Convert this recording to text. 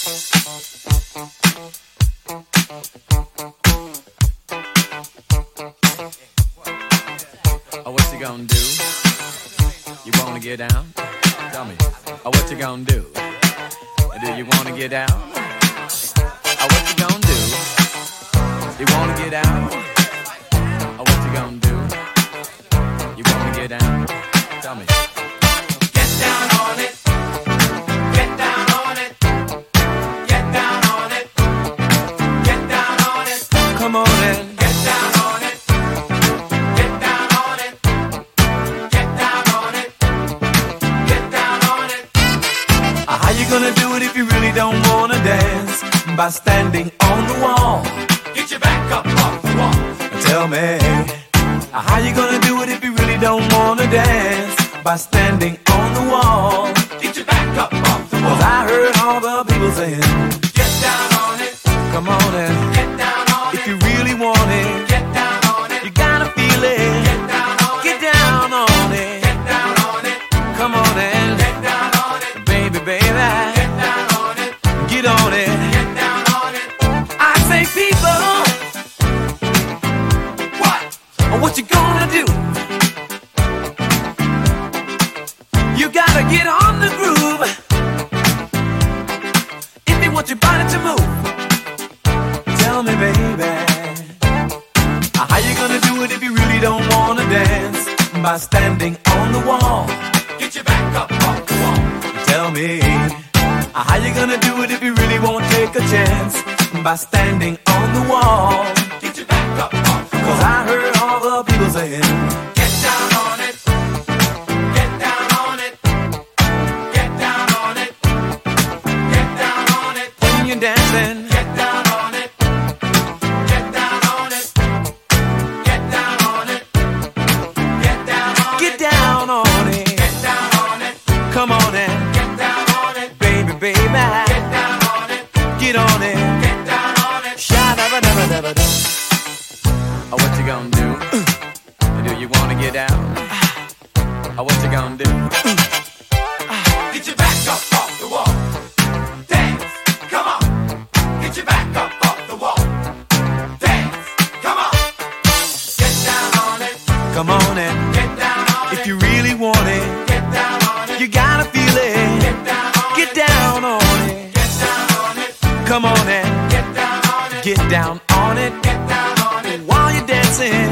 Oh, what you gonna do? You wanna get down? Tell me. Oh, what you gonna do? Do you wanna get down? Oh, what you gonna do? You wanna get out? Oh, what you gonna do? You wanna get down? Tell me. Get down on it. Get down on it. Get down on it. Get down on it. Come on in. Get down on it. Get down on it. Get down on it. Get down on it. How you gonna do it if you really don't wanna dance? By standing on the wall. Get your back up off the wall. Tell me, how you gonna do it if you really don't wanna dance? By standing on the wall. Get your back up off the wall. 'Cause I heard all the people saying, get down on it. Come on in. Get down on it. If you really want it. Get down on it. You gotta feel it. Get down on it. Get down on it. Get down on it. Come on in. Get down on it. Baby, baby. Get down on it. Get on it. Get down on it. I say people. What you gonna do? You gotta get on the groove if you want your body to move. Tell me, baby, how you gonna do it if you really don't wanna dance? By standing on the wall. Get your back up off the wall. Tell me, how you gonna do it if you really won't take a chance? By standing on the wall. Get your back up off the wall. 'Cause I heard all the people saying, get down on it. Get down on it. Get down on it. Get down on it. When you're dancing, get down on it. Get down on it. Get down on it. Get down on it. Get down on it. Get down on it. Come on in. Get down on it. Baby, baby. Get down on it. Get on it. Get down on it. Sha-da-ba-da-ba-da-ba-da. Oh, what you gonna do? Do you wanna get down? Oh, what you gonna do? Get your back up off the wall. Dance, come on. Get your back up off the wall. Dance, come on. Get down on it. Come on in. Get down on it. If you really want it. Get down on it. You gotta feel it. Get down on it. Get down on it. Get down on it. Come on in. Get down on it. Get down on it. Get down on it. While you're dancing.